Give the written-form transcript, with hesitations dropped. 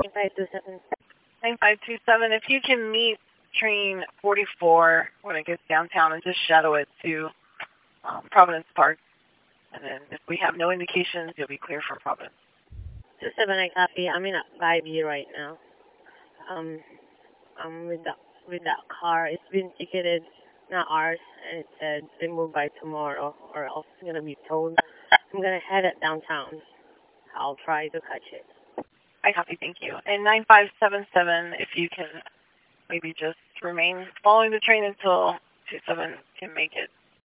9527. 9527, if you can meet train 44 when it gets downtown and just shadow it to Providence Park. And then if we have no indications, you'll be clear for Providence. 27, I copy. I'm in a 5E right now. I'm with that car. It's been ticketed, not ours, and it said they move by tomorrow or else it's going to be towed. I'm going to head it downtown. I'll try to catch it. I copy, thank you. And 9577, if you can maybe just remain following the train until 27 can make it